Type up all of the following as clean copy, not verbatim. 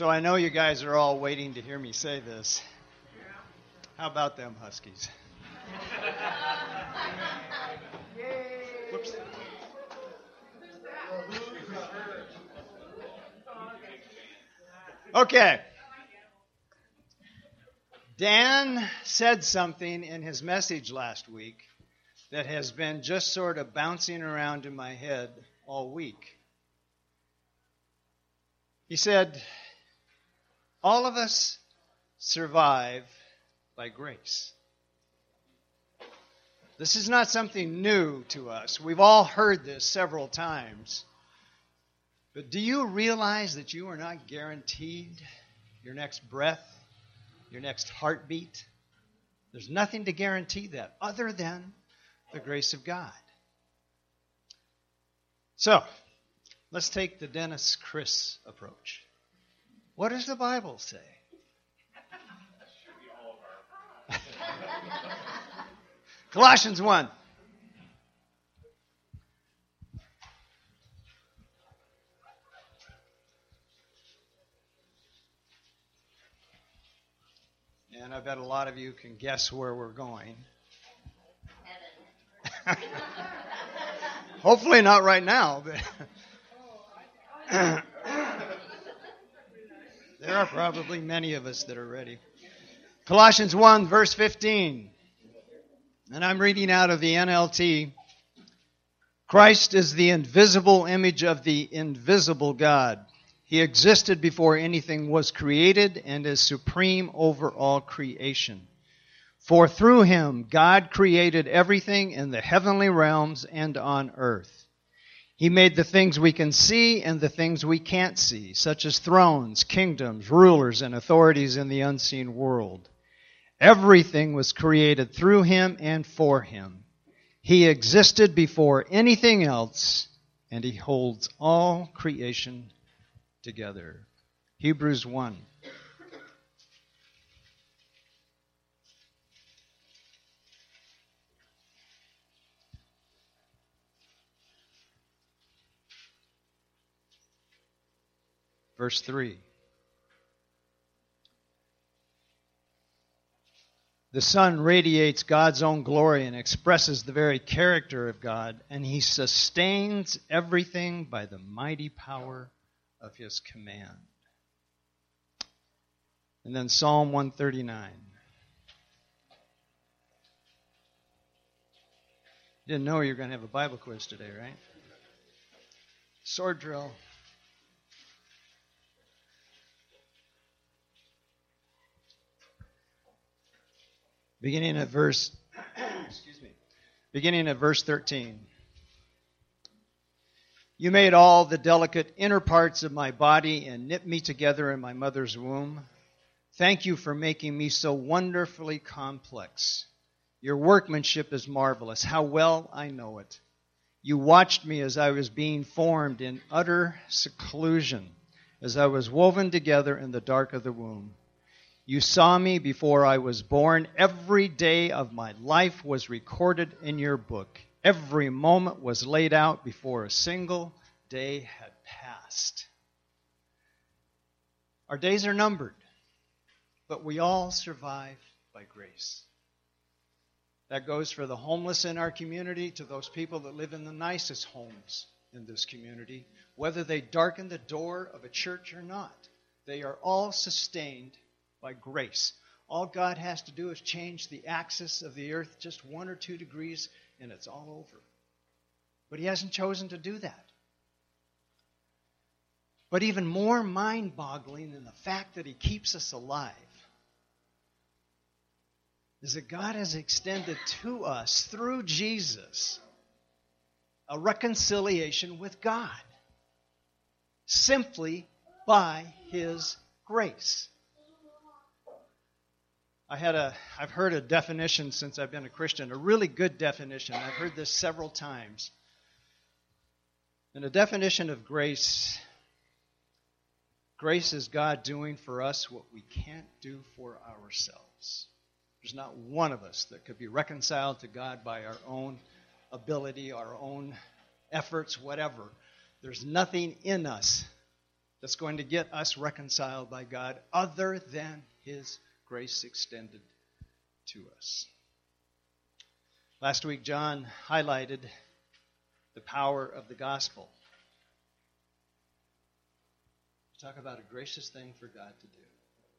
So I know you guys are all waiting to hear me say this. How about them Huskies? Whoops. Okay. Dan said something in his message last week that has been just sort of bouncing around in my head all week. He said, all of us survive by grace. This is not something new to us. We've all heard this several times. But do you realize that you are not guaranteed your next breath, your next heartbeat? There's nothing to guarantee that other than the grace of God. So, let's take the Dennis Chris approach. What does the Bible say? Colossians 1. And I bet a lot of you can guess where we're going. Hopefully not right now, but there are probably many of us that are ready. Colossians 1, verse 15. And I'm reading out of the NLT. Christ is the invisible image of the invisible God. He existed before anything was created and is supreme over all creation. For through him, God created everything in the heavenly realms and on earth. He made the things we can see and the things we can't see, such as thrones, kingdoms, rulers, and authorities in the unseen world. Everything was created through him and for him. He existed before anything else, and he holds all creation together. Hebrews 1. Verse 3. The Son radiates God's own glory and expresses the very character of God, and he sustains everything by the mighty power of his command. And then Psalm 139. You didn't know you were going to have a Bible quiz today, right? Sword drill. Beginning at verse 13. You made all the delicate inner parts of my body and knit me together in my mother's womb. Thank you for making me so wonderfully complex. Your workmanship is marvelous. How well I know it. You watched me as I was being formed in utter seclusion, as I was woven together in the dark of the womb. You saw me before I was born. Every day of my life was recorded in your book. Every moment was laid out before a single day had passed. Our days are numbered, but we all survive by grace. That goes for the homeless in our community, to those people that live in the nicest homes in this community, whether they darken the door of a church or not. They are all sustained by grace. All God has to do is change the axis of the earth just 1 or 2 degrees, and it's all over. But he hasn't chosen to do that. But even more mind-boggling than the fact that he keeps us alive is that God has extended to us, through Jesus, a reconciliation with God, simply by his grace. I've heard a definition since I've been a Christian, a really good definition. I've heard this several times. And the definition of grace is God doing for us what we can't do for ourselves. There's not one of us that could be reconciled to God by our own ability, our own efforts, whatever. There's nothing in us that's going to get us reconciled by God other than His grace extended to us. Last week, John highlighted the power of the gospel. Talk about a gracious thing for God to do.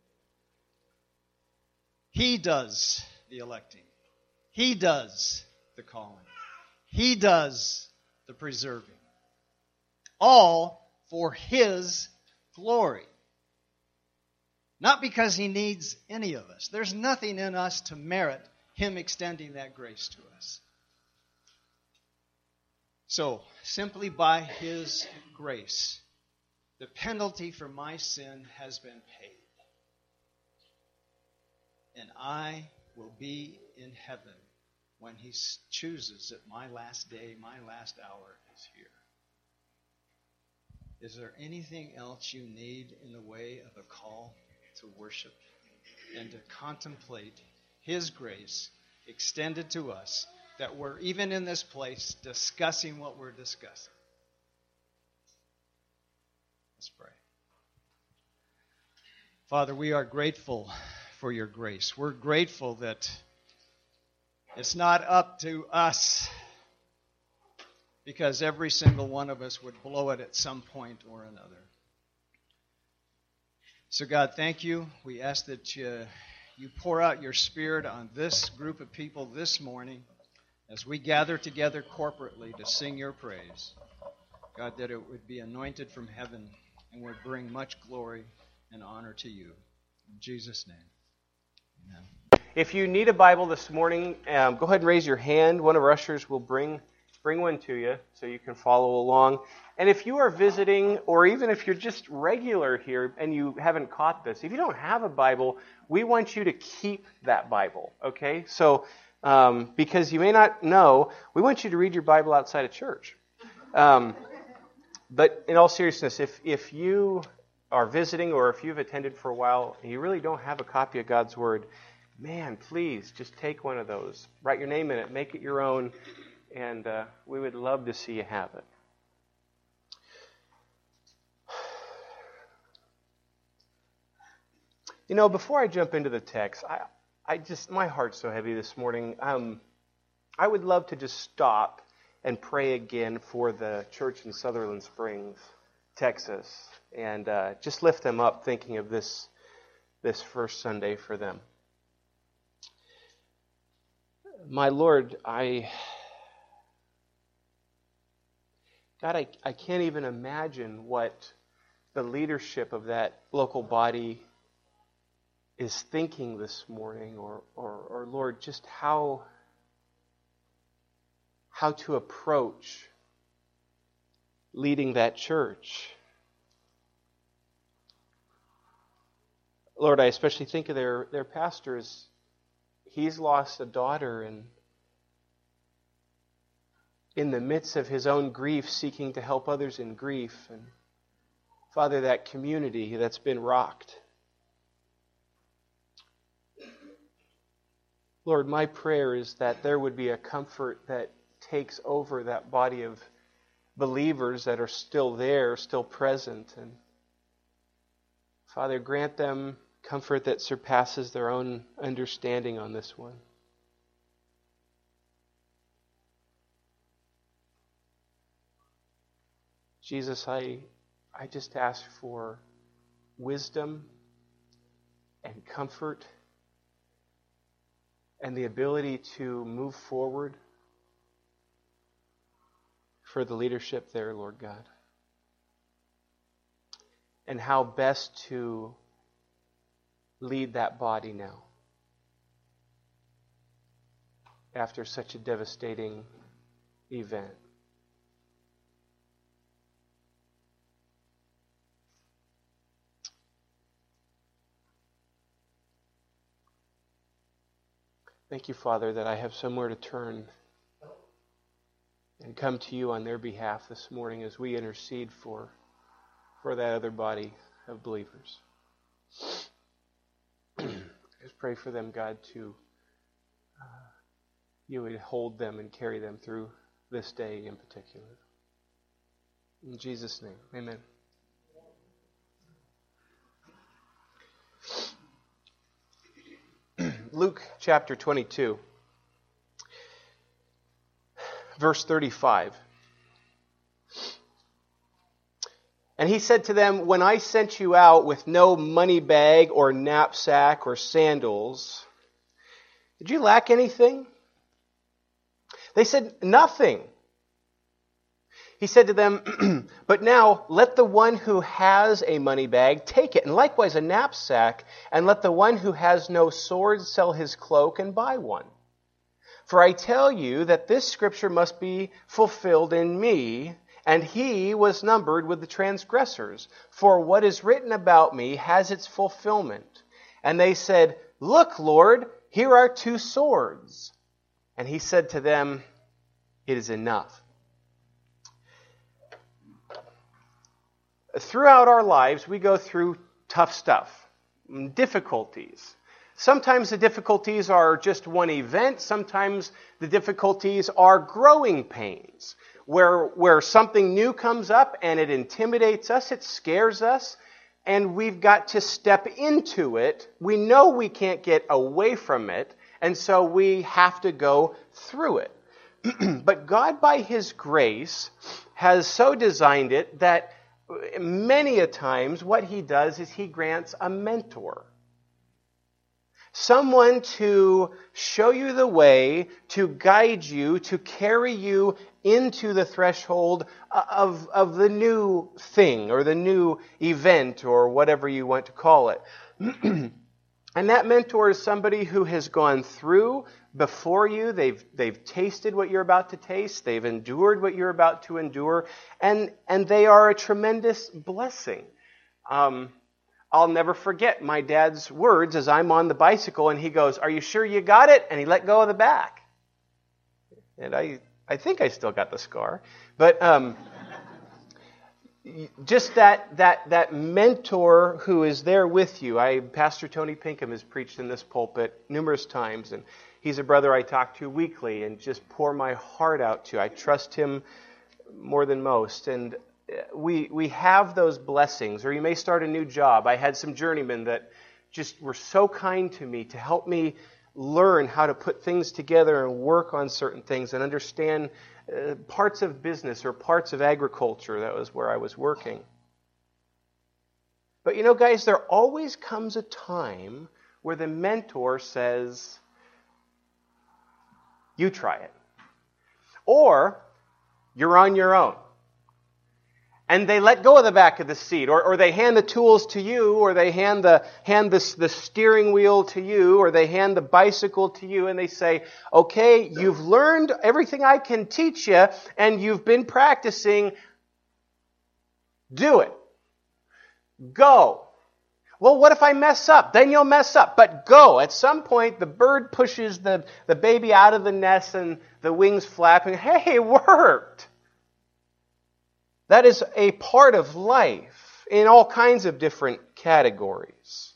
He does the electing. He does the calling. He does the preserving. All for His glory. Not because He needs any of us. There's nothing in us to merit Him extending that grace to us. So, simply by His grace, the penalty for my sin has been paid. And I will be in heaven when He chooses that my last day, my last hour is here. Is there anything else you need in the way of a call to worship and to contemplate His grace extended to us, that we're even in this place discussing what we're discussing? Let's pray. Father, we are grateful for your grace. We're grateful that it's not up to us, because every single one of us would blow it at some point or another. So God, thank you. We ask that you pour out your Spirit on this group of people this morning as we gather together corporately to sing your praise. God, that it would be anointed from heaven and would bring much glory and honor to you. In Jesus' name, amen. If you need a Bible this morning, go ahead and raise your hand. One of our ushers will bring one to you so you can follow along. And if you are visiting, or even if you're just regular here and you haven't caught this, if you don't have a Bible, we want you to keep that Bible, okay? So, because you may not know, we want you to read your Bible outside of church. But in all seriousness, if you are visiting or if you've attended for a while and you really don't have a copy of God's Word, man, please just take one of those. Write your name in it. Make it your own. And we would love to see you have it. You know, before I jump into the text, my heart's so heavy this morning. I would love to just stop and pray again for the church in Sutherland Springs, Texas, and just lift them up, thinking of this first Sunday for them. My Lord, God, I can't even imagine what the leadership of that local body is thinking this morning, or Lord, just how to approach leading that church. Lord, I especially think of their pastors. He's lost a daughter, and in the midst of his own grief, seeking to help others in grief. And Father, that community that's been rocked. Lord, my prayer is that there would be a comfort that takes over that body of believers that are still there, still present. And Father, grant them comfort that surpasses their own understanding on this one. Jesus, I just ask for wisdom and comfort and the ability to move forward for the leadership there, Lord God. And how best to lead that body now after such a devastating event. Thank you, Father, that I have somewhere to turn and come to you on their behalf this morning as we intercede for that other body of believers. Just pray for them, God, to you would hold them and carry them through this day in particular. In Jesus' name, amen. Luke chapter 22, verse 35. And he said to them, when I sent you out with no money bag or knapsack or sandals, did you lack anything? They said, nothing. He said to them, but now let the one who has a money bag take it, and likewise a knapsack, and let the one who has no sword sell his cloak and buy one. For I tell you that this scripture must be fulfilled in me, and he was numbered with the transgressors. For what is written about me has its fulfillment. And they said, look, Lord, here are 2 swords. And he said to them, it is enough. Throughout our lives, we go through tough stuff, difficulties. Sometimes the difficulties are just one event. Sometimes the difficulties are growing pains, where something new comes up and it intimidates us, it scares us, and we've got to step into it. We know we can't get away from it, and so we have to go through it. But God, by His grace, has so designed it that many a times what He does is He grants a mentor. Someone to show you the way, to guide you, to carry you into the threshold of the new thing or the new event or whatever you want to call it. And that mentor is somebody who has gone through before you. They've tasted what you're about to taste. They've endured what you're about to endure. And they are a tremendous blessing. I'll never forget my dad's words as I'm on the bicycle and he goes, "Are you sure you got it?" And he let go of the back. And I think I still got the scar. But just that mentor who is there with you. Pastor Tony Pinkham has preached in this pulpit numerous times, and he's a brother I talk to weekly and just pour my heart out to. I trust him more than most. And we have those blessings. Or you may start a new job. I had some journeymen that just were so kind to me to help me learn how to put things together and work on certain things and understand parts of business or parts of agriculture. That was where I was working. But you know, guys, there always comes a time where the mentor says, you try it. Or you're on your own. And they let go of the back of the seat, or they hand the tools to you, or they hand the steering wheel to you, or they hand the bicycle to you, and they say, okay, you've learned everything I can teach you, and you've been practicing. Do it. Go. Well, what if I mess up? Then you'll mess up. But go. At some point, the bird pushes the baby out of the nest, and the wings flap, and hey, it worked. That is a part of life in all kinds of different categories.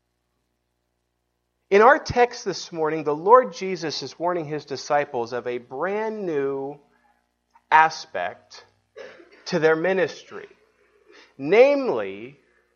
In our text this morning, the Lord Jesus is warning His disciples of a brand new aspect to their ministry. Namely,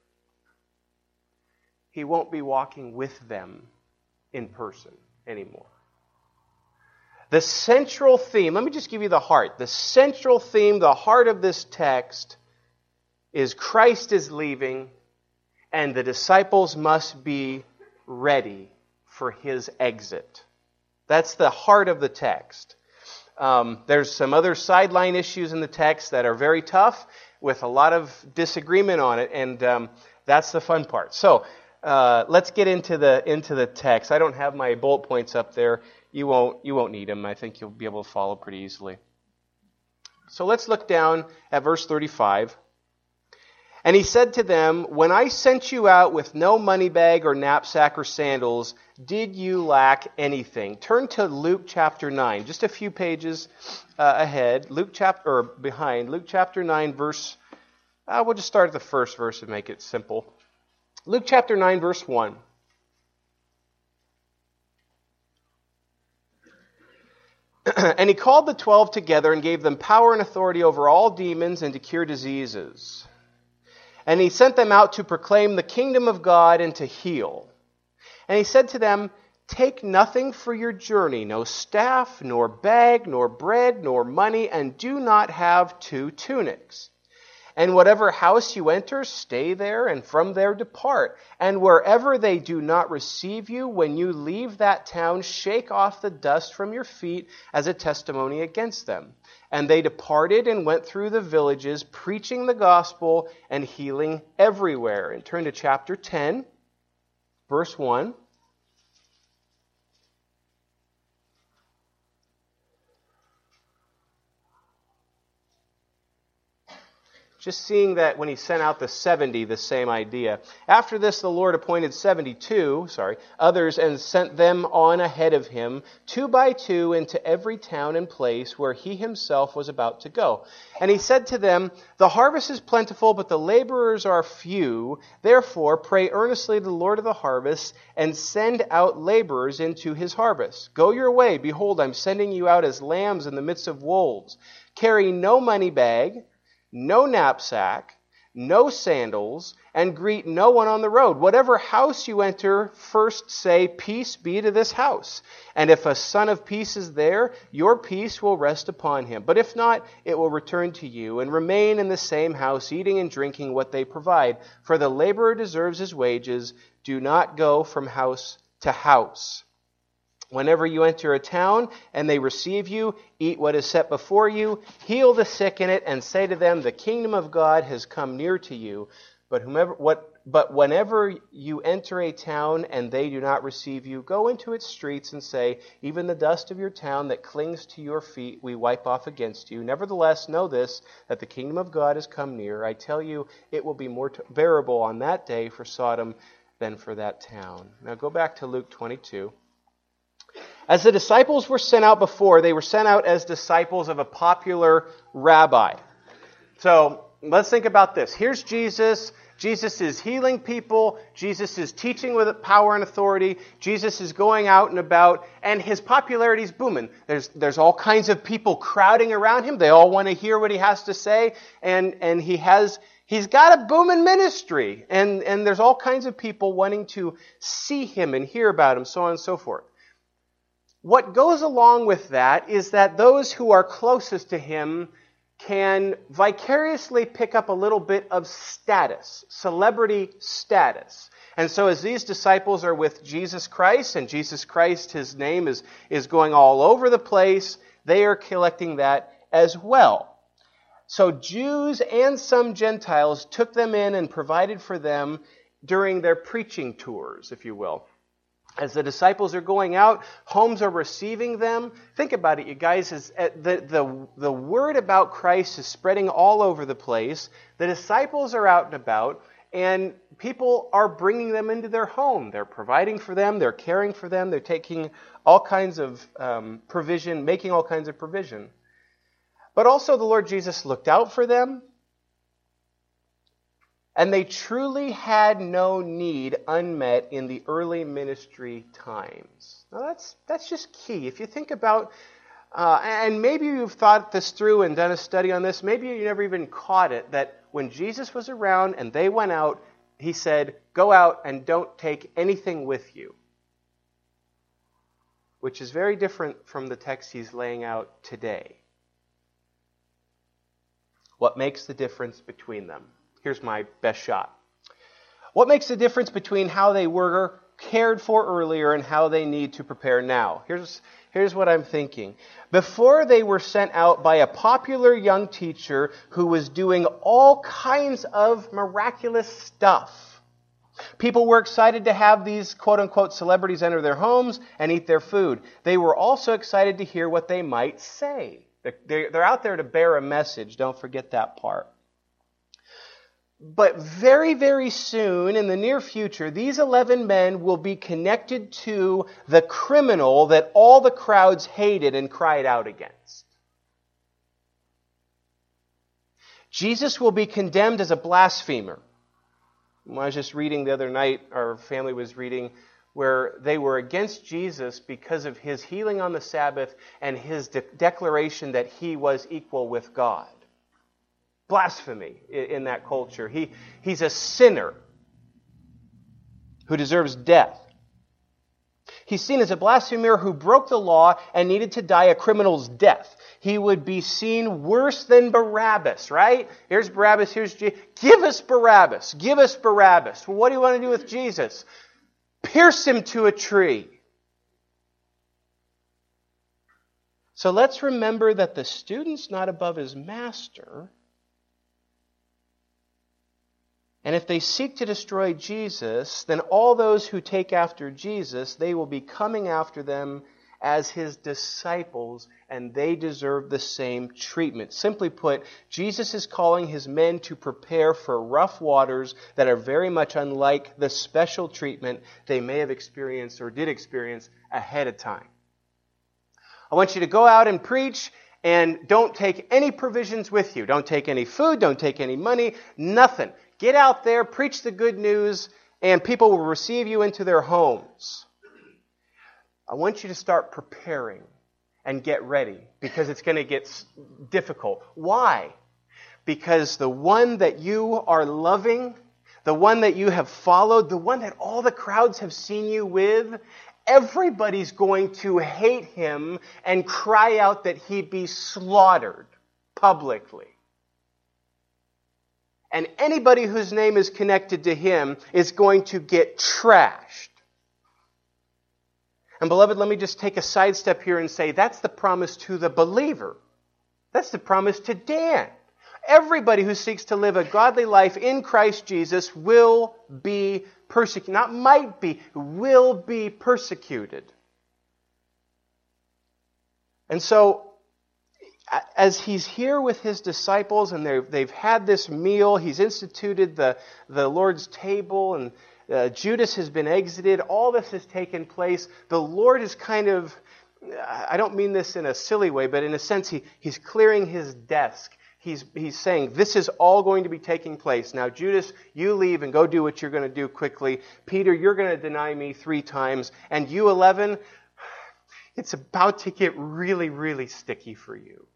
He won't be walking with them in person anymore. The central theme, let me just give you the heart. The central theme, the heart of this text is Christ is leaving and the disciples must be ready for His exit. That's the heart of the text. There's some other sideline issues in the text that are very tough with a lot of disagreement on it, and that's the fun part. So let's get into the text. I don't have my bullet points up there. You won't need them. I think you'll be able to follow pretty easily. So let's look down at verse 35. And He said to them, when I sent you out with no money bag or knapsack or sandals, did you lack anything? Turn to Luke chapter 9, just a few pages ahead. Luke chapter 9, verse. We'll just start at the first verse and make it simple. Luke chapter 9, verse 1. And He called the 12 together and gave them power and authority over all demons and to cure diseases. And He sent them out to proclaim the kingdom of God and to heal. And He said to them, Take nothing for your journey, no staff, nor bag, nor bread, nor money, and do not have 2 tunics. And whatever house you enter, stay there, and from there depart. And wherever they do not receive you, when you leave that town, shake off the dust from your feet as a testimony against them. And they departed and went through the villages, preaching the gospel and healing everywhere. And turn to chapter 10, verse 1. Just seeing that when he sent out the 70, the same idea. After this, the Lord appointed others, and sent them on ahead of him, 2 by 2, into every town and place where he himself was about to go. And he said to them, the harvest is plentiful, but the laborers are few. Therefore, pray earnestly to the Lord of the harvest, and send out laborers into his harvest. Go your way. Behold, I'm sending you out as lambs in the midst of wolves. Carry no money bag, no knapsack, no sandals, and greet no one on the road. Whatever house you enter, first say, peace be to this house. And if a son of peace is there, your peace will rest upon him. But if not, it will return to you. And remain in the same house, eating and drinking what they provide. For the laborer deserves his wages. Do not go from house to house. Whenever you enter a town and they receive you, eat what is set before you, heal the sick in it, and say to them, the kingdom of God has come near to you. But whenever you enter a town and they do not receive you, go into its streets and say, even the dust of your town that clings to your feet we wipe off against you. Nevertheless, know this, that the kingdom of God has come near. I tell you, it will be more bearable on that day for Sodom than for that town. Now go back to Luke 22. As the disciples were sent out before, they were sent out as disciples of a popular rabbi. So let's think about this. Here's Jesus. Jesus is healing people. Jesus is teaching with power and authority. Jesus is going out and about, and his popularity is booming. There's all kinds of people crowding around him. They all want to hear what he has to say, and he's got a booming ministry, and there's all kinds of people wanting to see him and hear about him, so on and so forth. What goes along with that is that those who are closest to him can vicariously pick up a little bit of status, celebrity status. And so as these disciples are with Jesus Christ, and Jesus Christ, his name is going all over the place, they are collecting that as well. So Jews and some Gentiles took them in and provided for them during their preaching tours, if you will. As the disciples are going out, homes are receiving them. Think about it, you guys. The word about Christ is spreading all over the place. The disciples are out and about, and people are bringing them into their home. They're providing for them. They're caring for them. They're taking all kinds of provision, making all kinds of provision. But also the Lord Jesus looked out for them. And they truly had no need unmet in the early ministry times. Now that's just key. If you think about, and maybe you've thought this through and done a study on this, maybe you never even caught it, that when Jesus was around and they went out, he said, go out and don't take anything with you. Which is very different from the text he's laying out today. What makes the difference between them? Here's my best shot. What makes the difference between how they were cared for earlier and how they need to prepare now? Here's what I'm thinking. Before, they were sent out by a popular young teacher who was doing all kinds of miraculous stuff. People were excited to have these quote-unquote celebrities enter their homes and eat their food. They were also excited to hear what they might say. They're out there to bear a message. Don't forget that part. But very, very soon, in the near future, these 11 men will be connected to the criminal that all the crowds hated and cried out against. Jesus will be condemned as a blasphemer. I was just reading the other night, our family was reading, where they were against Jesus because of his healing on the Sabbath and his declaration that he was equal with God. Blasphemy in that culture. He's a sinner who deserves death. He's seen as a blasphemer who broke the law and needed to die a criminal's death. He would be seen worse than Barabbas, right? Here's Barabbas, here's Jesus. Give us Barabbas. Give us Barabbas. Well, what do you want to do with Jesus? Pierce him to a tree. So let's remember that the student's not above his master. And if they seek to destroy Jesus, then all those who take after Jesus, they will be coming after them as his disciples, and they deserve the same treatment. Simply put, Jesus is calling his men to prepare for rough waters that are very much unlike the special treatment they may have experienced or did experience ahead of time. I want you to go out and preach, and don't take any provisions with you. Don't take any food, don't take any money, nothing. Get out there, preach the good news, and people will receive you into their homes. I want you to start preparing and get ready, because it's going to get difficult. Why? Because the one that you are loving, the one that you have followed, the one that all the crowds have seen you with, everybody's going to hate him and cry out that he be slaughtered publicly. And anybody whose name is connected to him is going to get trashed. And beloved, let me just take a sidestep here and say that's the promise to the believer. That's the promise to Dan. Everybody who seeks to live a godly life in Christ Jesus will be persecuted. Not might be, will be persecuted. And so, as he's here with his disciples and they've had this meal, he's instituted the Lord's table, and Judas has been exited, all this has taken place. The Lord is kind of, I don't mean this in a silly way, but in a sense he's clearing his desk. He's saying, this is all going to be taking place. Now, Judas, you leave and go do what you're going to do quickly. Peter, you're going to deny me 3 times. And you, 11, it's about to get really, really sticky for you.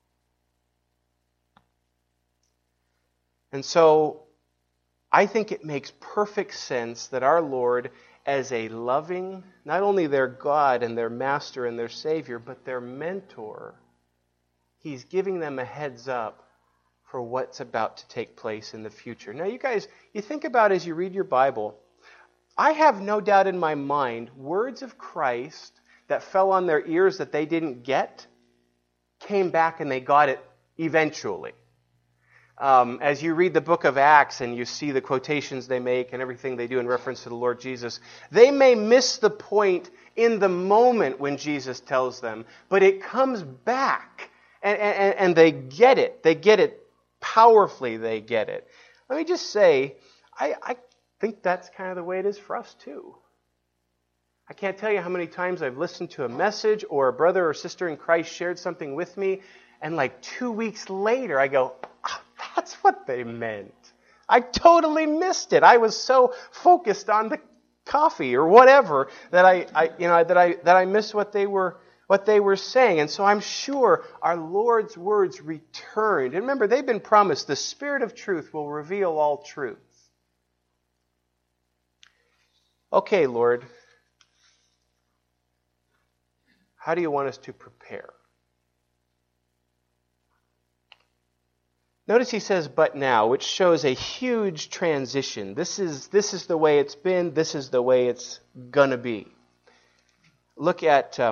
And so, I think it makes perfect sense that our Lord, as a loving, not only their God and their Master and their Savior, but their mentor, he's giving them a heads up for what's about to take place in the future. Now, you guys, you think about as you read your Bible, I have no doubt in my mind, words of Christ that fell on their ears that they didn't get, came back and they got it eventually. As you read the book of Acts and you see the quotations they make and everything they do in reference to the Lord Jesus, they may miss the point in the moment when Jesus tells them, but it comes back and they get it. They get it powerfully, they get it. Let me just say, I think that's kind of the way it is for us too. I can't tell you how many times I've listened to a message or a brother or sister in Christ shared something with me, and like 2 weeks later I go, oh, that's what they meant. I totally missed it. I was so focused on the coffee or whatever that I missed what they were saying. And so I'm sure our Lord's words returned. And remember, they've been promised the Spirit of truth will reveal all truth. Okay, Lord, how do you want us to prepare? Notice he says, but now, which shows a huge transition. This is the way it's been. This is the way it's going to be. Look at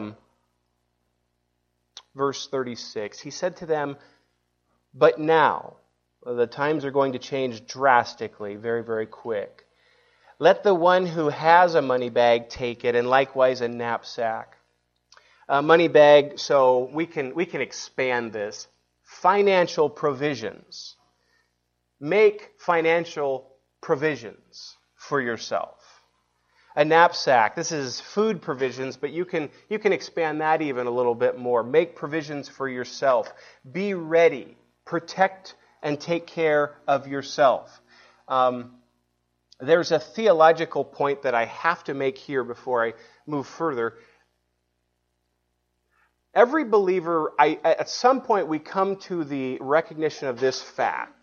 verse 36. He said to them, but now, the times are going to change drastically, very, very quick. Let the one who has a money bag take it, and likewise a knapsack. A money bag, so we can expand this. Financial provisions. Make financial provisions for yourself. A knapsack. This is food provisions, but you can expand that even a little bit more. Make provisions for yourself. Be ready. Protect and take care of yourself. There's a theological point that I have to make here before I move further. Every believer, at some point we come to the recognition of this fact.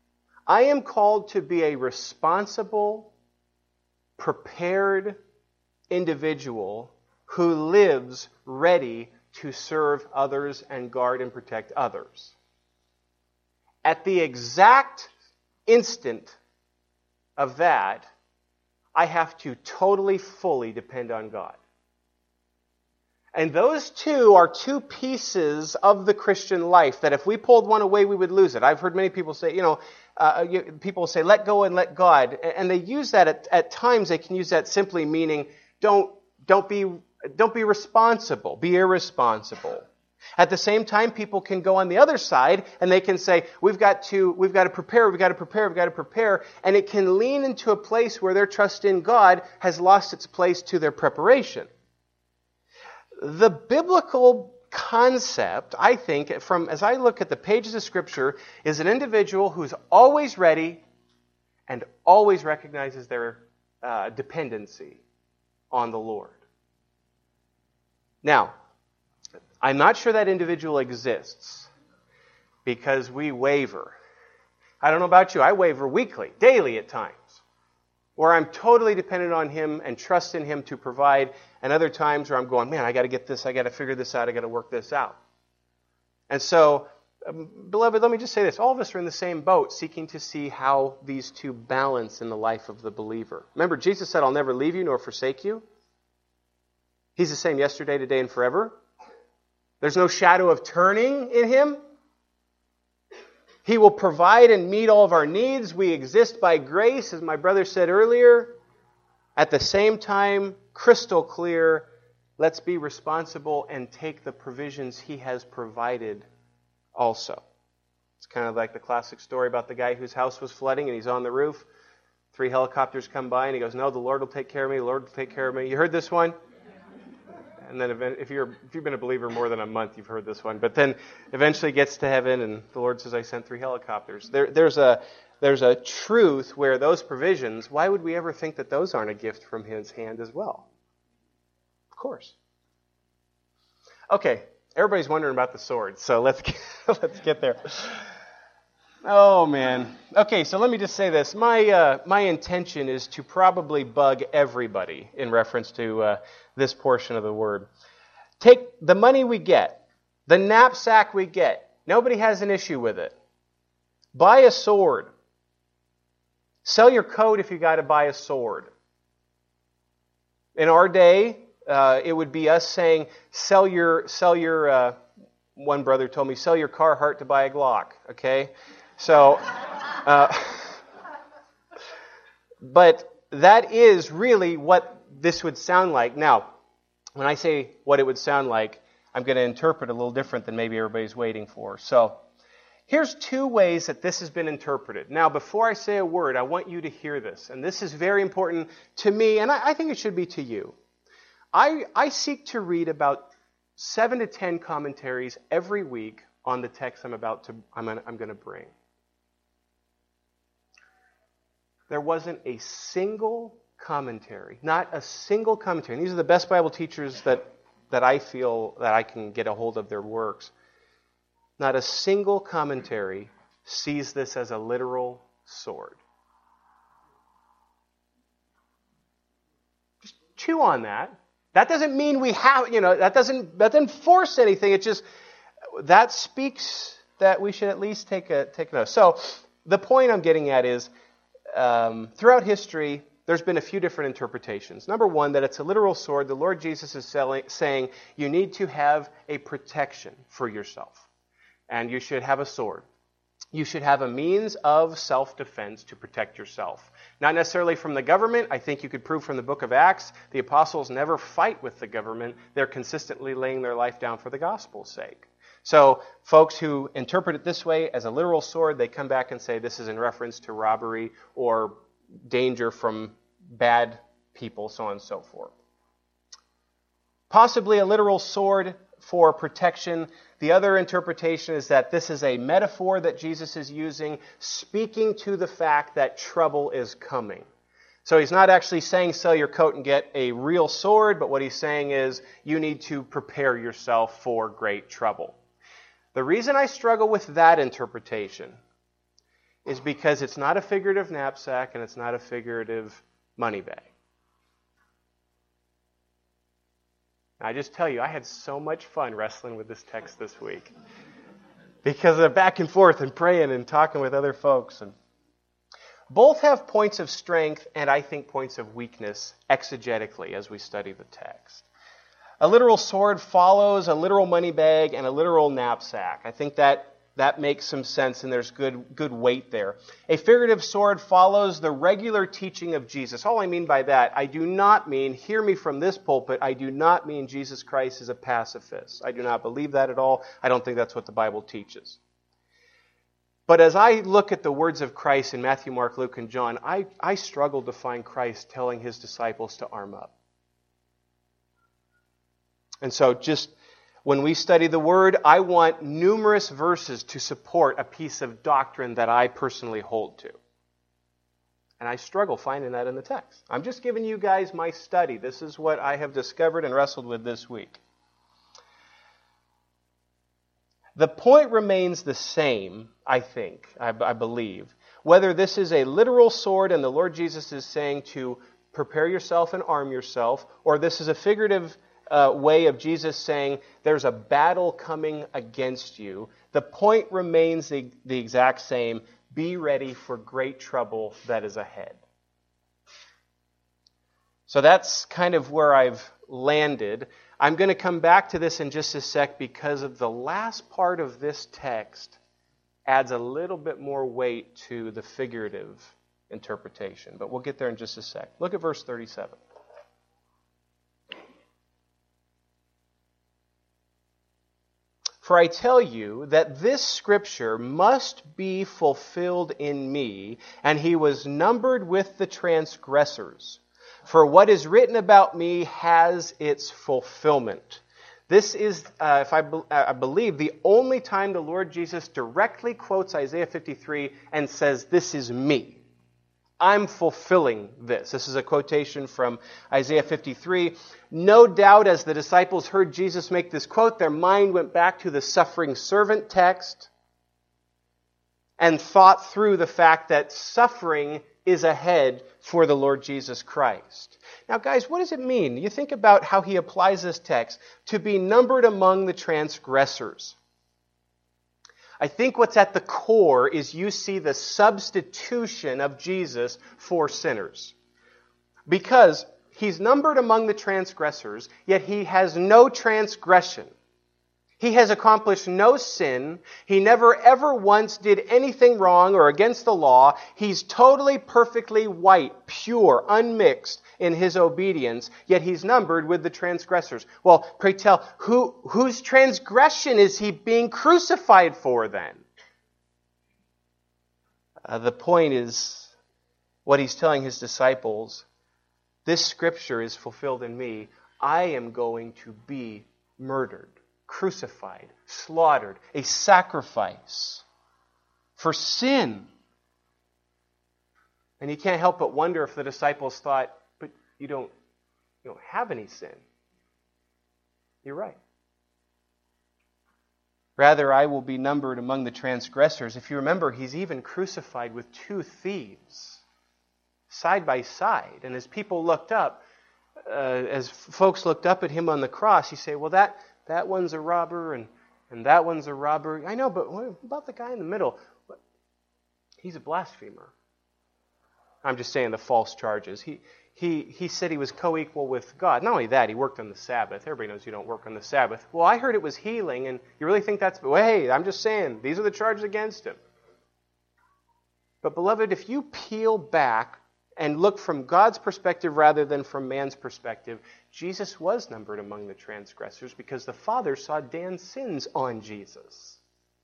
I am called to be a responsible, prepared individual who lives ready to serve others and guard and protect others. At the exact instant of that, I have to totally, fully depend on God. And those two are two pieces of the Christian life that if we pulled one away, we would lose it. I've heard many people say, people say, let go and let God. And they use that at times, they can use that simply meaning, don't be responsible, be irresponsible. At the same time, people can go on the other side and they can say, we've got to prepare, and it can lean into a place where their trust in God has lost its place to their preparation. The biblical concept, I think, as I look at the pages of Scripture, is an individual who's always ready and always recognizes their dependency on the Lord. Now, I'm not sure that individual exists because we waver. I don't know about you. I waver weekly, daily at times, where I'm totally dependent on Him and trust in Him to provide, and other times where I'm going, man, I got to get this, I got to figure this out, I got to work this out. And so, beloved, let me just say this. All of us are in the same boat, seeking to see how these two balance in the life of the believer. Remember, Jesus said, I'll never leave you nor forsake you. He's the same yesterday, today, and forever. There's no shadow of turning in Him. He will provide and meet all of our needs. We exist by grace, as my brother said earlier. At the same time, crystal clear, let's be responsible and take the provisions He has provided also. It's kind of like the classic story about the guy whose house was flooding and he's on the roof. 3 helicopters come by and he goes, no, the Lord will take care of me, the Lord will take care of me. You heard this one? And then if you've been a believer more than a month, you've heard this one. But then eventually gets to heaven, and the Lord says, I sent 3 helicopters. There's a truth where those provisions, why would we ever think that those aren't a gift from His hand as well? Of course. Okay, everybody's wondering about the sword, so let's get there. Oh, man. Okay, so let me just say this. My intention is to probably bug everybody in reference to this portion of the Word. Take the money we get, the knapsack we get. Nobody has an issue with it. Buy a sword. Sell your coat if you got to buy a sword. In our day, it would be us saying, sell your. One brother told me, sell your Carhartt to buy a Glock. Okay. So, but that is really what this would sound like. Now, when I say what it would sound like, I'm going to interpret a little different than maybe everybody's waiting for. So, here's 2 ways that this has been interpreted. Now, before I say a word, I want you to hear this. And this is very important to me, and I think it should be to you. I seek to read about 7 to 10 commentaries every week on the text I'm going to bring. There wasn't a single commentary, not a single commentary. And these are the best Bible teachers that I feel that I can get a hold of their works. Not a single commentary sees this as a literal sword. Just chew on that. That doesn't mean we have, that doesn't force anything. It just, that speaks that we should at least take note. So, the point I'm getting at is, throughout history, there's been a few different interpretations. Number one, that it's a literal sword. The Lord Jesus is saying you need to have a protection for yourself. And you should have a sword. You should have a means of self-defense to protect yourself. Not necessarily from the government. I think you could prove from the book of Acts, the apostles never fight with the government. They're consistently laying their life down for the gospel's sake. So folks who interpret it this way as a literal sword, they come back and say this is in reference to robbery or danger from bad people, so on and so forth. Possibly a literal sword for protection. The other interpretation is that this is a metaphor that Jesus is using, speaking to the fact that trouble is coming. So he's not actually saying sell your coat and get a real sword, but what he's saying is you need to prepare yourself for great trouble. The reason I struggle with that interpretation is because it's not a figurative knapsack and it's not a figurative money bag. I just tell you, I had so much fun wrestling with this text this week because of back and forth and praying and talking with other folks. And both have points of strength and I think points of weakness exegetically as we study the text. A literal sword follows a literal money bag and a literal knapsack. I think that makes some sense and there's good weight there. A figurative sword follows the regular teaching of Jesus. All I mean by that, I do not mean, hear me from this pulpit, I do not mean Jesus Christ is a pacifist. I do not believe that at all. I don't think that's what the Bible teaches. But as I look at the words of Christ in Matthew, Mark, Luke, and John, I struggle to find Christ telling his disciples to arm up. And so just when we study the Word, I want numerous verses to support a piece of doctrine that I personally hold to. And I struggle finding that in the text. I'm just giving you guys my study. This is what I have discovered and wrestled with this week. The point remains the same, I think, I believe. Whether this is a literal sword and the Lord Jesus is saying to prepare yourself and arm yourself, or this is a figurative way of Jesus saying there's a battle coming against you, the point remains the exact same. Be ready for great trouble that is ahead. So that's kind of where I've landed. I'm going to come back to this in just a sec because of the last part of this text adds a little bit more weight to the figurative interpretation. But we'll get there in just a sec. Look at verse 37. For I tell you that this scripture must be fulfilled in me, and he was numbered with the transgressors. For what is written about me has its fulfillment. This is, I believe, the only time the Lord Jesus directly quotes Isaiah 53 and says, "This is me. I'm fulfilling this." This is a quotation from Isaiah 53. No doubt as the disciples heard Jesus make this quote, their mind went back to the suffering servant text and thought through the fact that suffering is ahead for the Lord Jesus Christ. Now, guys, what does it mean? You think about how he applies this text to be numbered among the transgressors. I think what's at the core is you see the substitution of Jesus for sinners. Because he's numbered among the transgressors, yet he has no transgression. He has accomplished no sin. He never ever once did anything wrong or against the law. He's totally, perfectly white, pure, unmixed in his obedience, yet he's numbered with the transgressors. Well, pray tell, whose transgression is he being crucified for then? The point is what he's telling his disciples. This scripture is fulfilled in me. I am going to be murdered, crucified, slaughtered, a sacrifice for sin. And you can't help but wonder if the disciples thought, but you don't have any sin. You're right. Rather, I will be numbered among the transgressors. If you remember, he's even crucified with two thieves side by side. And as people looked up, as folks looked up at him on the cross, you say, well, that one's a robber and that one's a robber. I know, but what about the guy in the middle? He's a blasphemer. I'm just saying the false charges. He said he was co-equal with God. Not only that, he worked on the Sabbath. Everybody knows you don't work on the Sabbath. Well, I heard it was healing, and you really think that's... Well, hey, I'm just saying, these are the charges against him. But beloved, if you peel back and look from God's perspective rather than from man's perspective, Jesus was numbered among the transgressors because the Father saw Dan's sins on Jesus.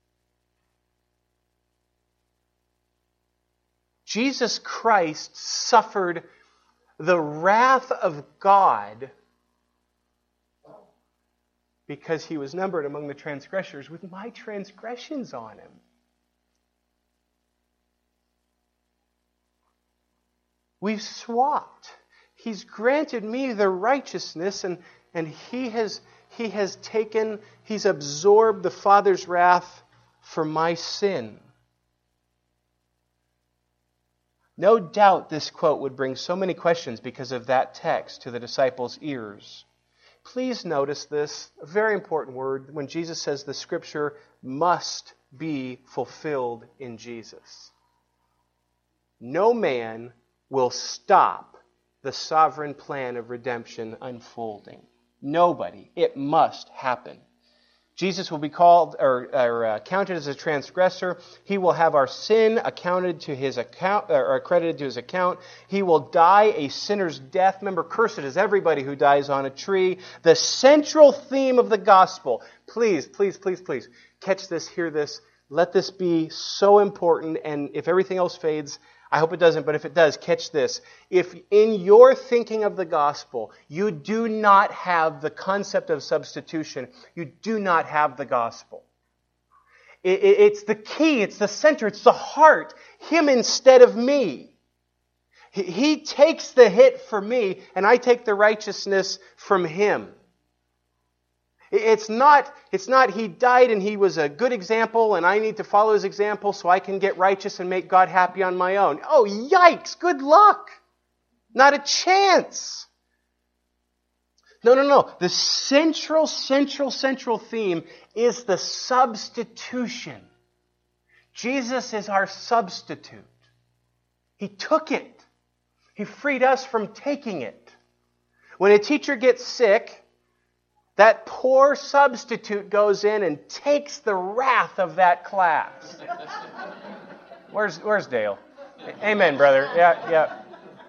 Jesus Christ suffered the wrath of God because he was numbered among the transgressors with my transgressions on him. We've swapped. He's granted me the righteousness and he's absorbed the Father's wrath for my sin. No doubt this quote would bring so many questions because of that text to the disciples' ears. Please notice this, a very important word, when Jesus says the Scripture must be fulfilled in Jesus. No man will stop the sovereign plan of redemption unfolding. Nobody. It must happen. Jesus will be called or counted as a transgressor. He will have our sin accounted to his account or accredited to his account. He will die a sinner's death. Remember, cursed is everybody who dies on a tree. The central theme of the gospel. Please, please, please, please catch this, hear this. Let this be so important. And if everything else fades, I hope it doesn't, but if it does, catch this. If in your thinking of the gospel, you do not have the concept of substitution, you do not have the gospel. It's the key, it's the center, it's the heart. Him instead of me. He takes the hit for me, and I take the righteousness from Him. It's not He died and He was a good example and I need to follow His example so I can get righteous and make God happy on my own. Oh, yikes! Good luck! Not a chance! No. The central theme is the substitution. Jesus is our substitute. He took it. He freed us from taking it. When a teacher gets sick, that poor substitute goes in and takes the wrath of that class. Where's Dale? Amen, brother. Yeah.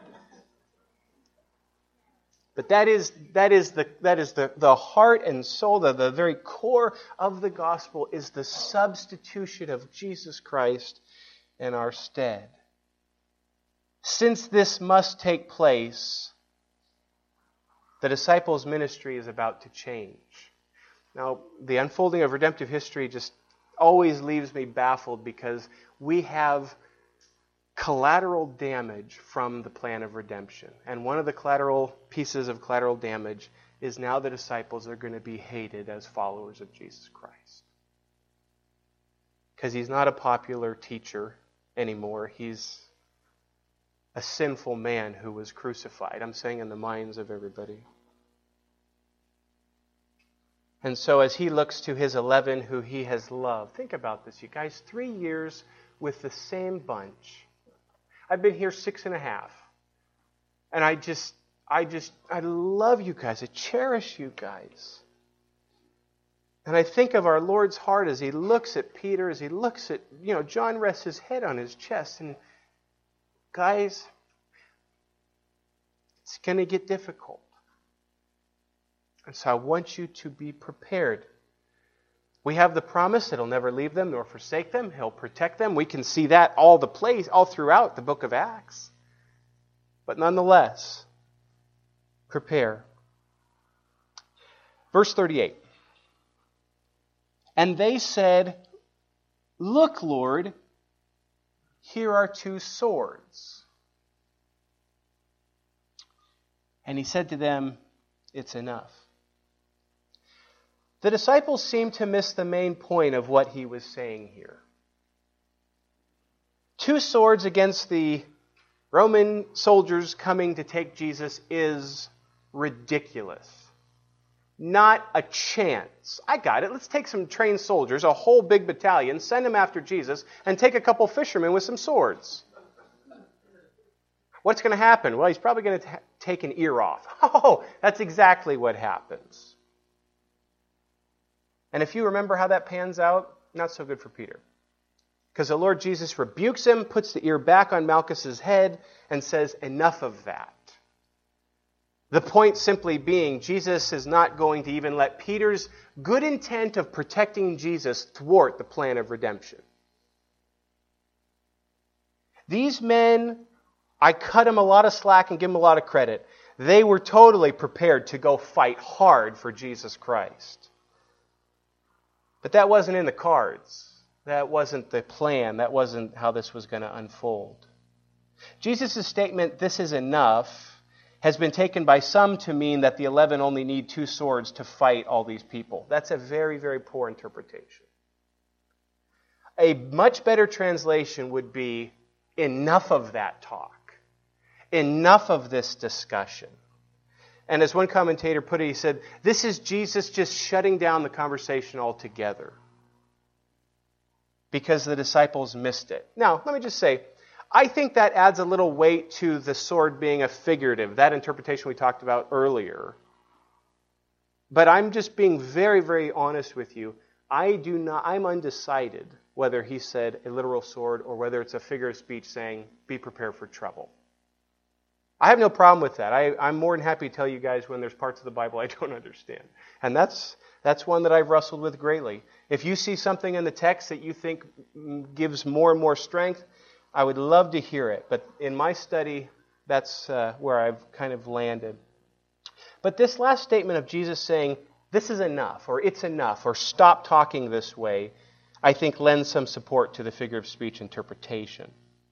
But that is the heart and soul, the very core of the gospel is the substitution of Jesus Christ in our stead. Since this must take place, the disciples' ministry is about to change. Now, the unfolding of redemptive history just always leaves me baffled because we have collateral damage from the plan of redemption. And one of the collateral pieces of collateral damage is now the disciples are going to be hated as followers of Jesus Christ. Because He's not a popular teacher anymore. He's a sinful man who was crucified. I'm saying in the minds of everybody. And so as He looks to His 11 who He has loved, think about this, you guys, 3 years with the same bunch. I've been here 6.5. And I love you guys. I cherish you guys. And I think of our Lord's heart as He looks at Peter, as He looks at, John rests his head on his chest. And guys, it's going to get difficult. And so I want you to be prepared. We have the promise that He'll never leave them nor forsake them. He'll protect them. We can see that all throughout the book of Acts. But nonetheless, prepare. Verse 38. And they said, "Look, Lord, here are 2 swords." And He said to them, "It's enough." The disciples seem to miss the main point of what He was saying here. 2 swords against the Roman soldiers coming to take Jesus is ridiculous. Not a chance. I got it. Let's take some trained soldiers, a whole big battalion, send them after Jesus, and take a couple fishermen with some swords. What's going to happen? Well, He's probably going to take an ear off. Oh, that's exactly what happens. And if you remember how that pans out, not so good for Peter. Because the Lord Jesus rebukes him, puts the ear back on Malchus's head, and says, "Enough of that." The point simply being, Jesus is not going to even let Peter's good intent of protecting Jesus thwart the plan of redemption. These men, I cut them a lot of slack and give them a lot of credit. They were totally prepared to go fight hard for Jesus Christ. But that wasn't in the cards. That wasn't the plan. That wasn't how this was going to unfold. Jesus' statement, "This is enough," has been taken by some to mean that the 11 only need 2 swords to fight all these people. That's a very, very poor interpretation. A much better translation would be, enough of that talk. Enough of this discussion. And as one commentator put it, he said, this is Jesus just shutting down the conversation altogether because the disciples missed it. Now, let me just say, I think that adds a little weight to the sword being a figurative, that interpretation we talked about earlier. But I'm just being very, very honest with you. I'm undecided whether he said a literal sword or whether it's a figure of speech saying, be prepared for trouble. I have no problem with that. I'm more than happy to tell you guys when there's parts of the Bible I don't understand. And that's one that I've wrestled with greatly. If you see something in the text that you think gives more and more strength, I would love to hear it. But in my study, that's where I've kind of landed. But this last statement of Jesus saying, this is enough, or it's enough, or stop talking this way, I think lends some support to the figure of speech interpretation.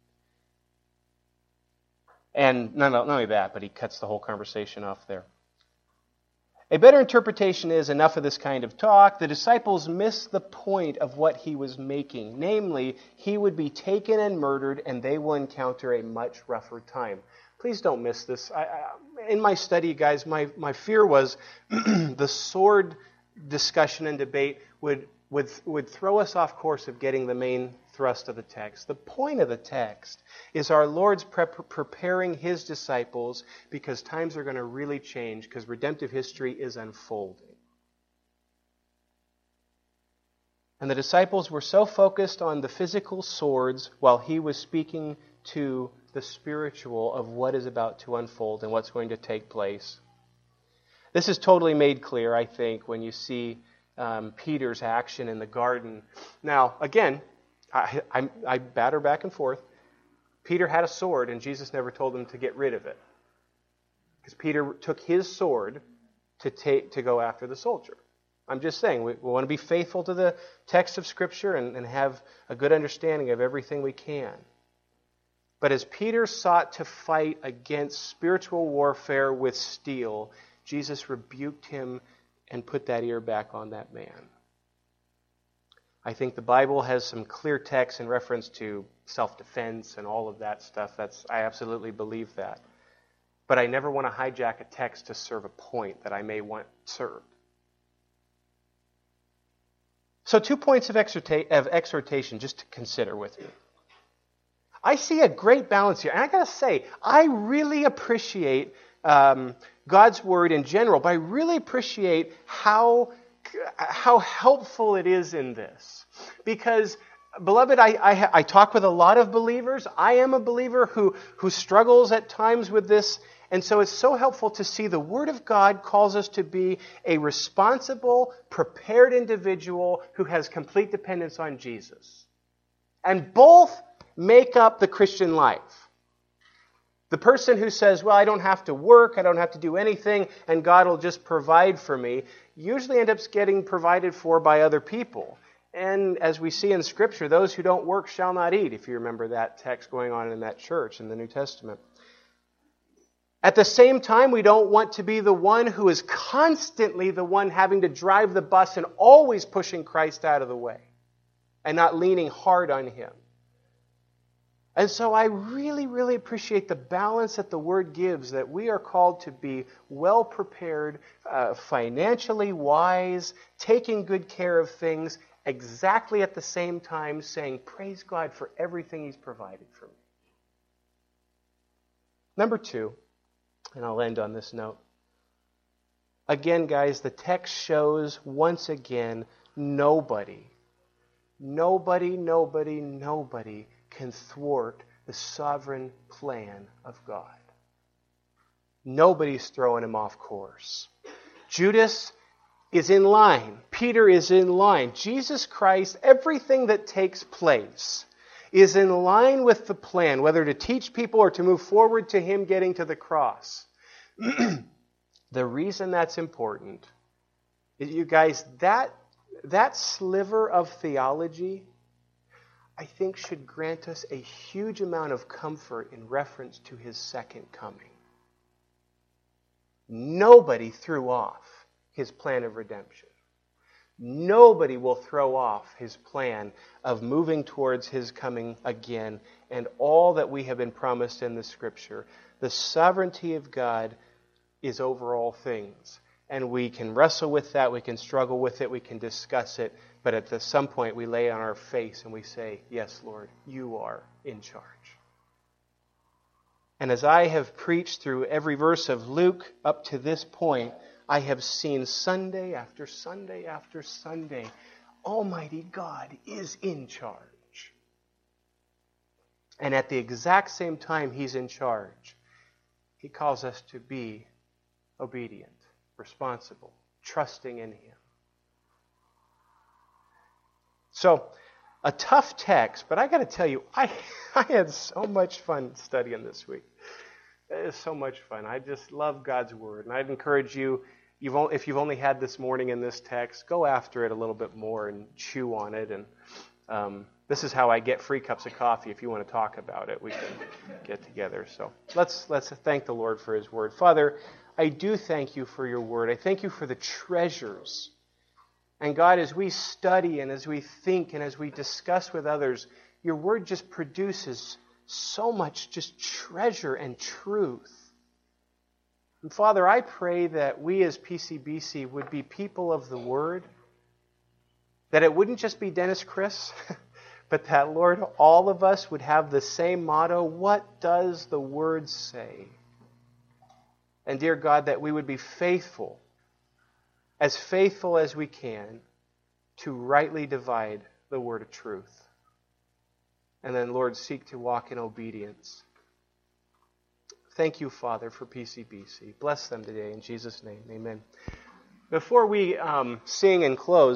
And not only that, but he cuts the whole conversation off there. A better interpretation is enough of this kind of talk. The disciples missed the point of what he was making. Namely, he would be taken and murdered, and they will encounter a much rougher time. Please don't miss this. In my study, guys, my fear was the sword discussion and debate would throw us off course of getting the main thrust of the text. The point of the text is our Lord's preparing his disciples because times are going to really change because redemptive history is unfolding. And the disciples were so focused on the physical swords while he was speaking to the spiritual of what is about to unfold and what's going to take place. This is totally made clear, I think, when you see Peter's action in the garden. Now, again, I batter back and forth. Peter had a sword, and Jesus never told him to get rid of it. Because Peter took his sword to go after the soldier. I'm just saying, we want to be faithful to the text of Scripture and have a good understanding of everything we can. But as Peter sought to fight against spiritual warfare with steel, Jesus rebuked him and put that ear back on that man. I think the Bible has some clear text in reference to self-defense and all of that stuff. I absolutely believe that. But I never want to hijack a text to serve a point that I may want served. So 2 points of exhortation just to consider with me. I see a great balance here. And I got to say, I really appreciate God's Word in general, but I really appreciate how helpful it is in this. Because, beloved, I talk with a lot of believers. I am a believer who struggles at times with this. And so it's so helpful to see the Word of God calls us to be a responsible, prepared individual who has complete dependence on Jesus. And both make up the Christian life. The person who says, well, I don't have to work, I don't have to do anything, and God will just provide for me, usually end up getting provided for by other people. And as we see in Scripture, those who don't work shall not eat, if you remember that text going on in that church in the New Testament. At the same time, we don't want to be the one who is constantly the one having to drive the bus and always pushing Christ out of the way and not leaning hard on Him. And so I really, really appreciate the balance that the Word gives, that we are called to be well prepared, financially wise, taking good care of things, exactly at the same time saying, praise God for everything He's provided for me. Number 2, and I'll end on this note. Again, guys, the text shows once again, nobody can thwart the sovereign plan of God. Nobody's throwing him off course. Judas is in line. Peter is in line. Jesus Christ, everything that takes place is in line with the plan, whether to teach people or to move forward to Him getting to the cross. The reason that's important is, you guys, that sliver of theology, I think, should grant us a huge amount of comfort in reference to His second coming. Nobody threw off His plan of redemption. Nobody will throw off His plan of moving towards His coming again and all that we have been promised in the Scripture. The sovereignty of God is over all things. And we can wrestle with that, we can struggle with it, we can discuss it, but at some point we lay on our face and we say, yes, Lord, you are in charge. And as I have preached through every verse of Luke up to this point, I have seen Sunday after Sunday after Sunday, Almighty God is in charge. And at the exact same time He's in charge, He calls us to be obedient, responsible, trusting in Him. So, a tough text, but I got to tell you, I had so much fun studying this week. It is so much fun. I just love God's Word. And I'd encourage you, if you've only had this morning in this text, go after it a little bit more and chew on it. And this is how I get free cups of coffee. If you want to talk about it, we can get together. So let's thank the Lord for His Word. Father, I do thank you for your Word. I thank you for the treasures. And God, as we study and as we think and as we discuss with others, your Word just produces so much just treasure and truth. And Father, I pray that we as PCBC would be people of the Word, that it wouldn't just be Dennis Chris, but that, Lord, all of us would have the same motto, what does the Word say? And dear God, that we would be faithful as we can, to rightly divide the word of truth. And then, Lord, seek to walk in obedience. Thank you, Father, for PCBC. Bless them today in Jesus' name. Amen. Before we sing and close,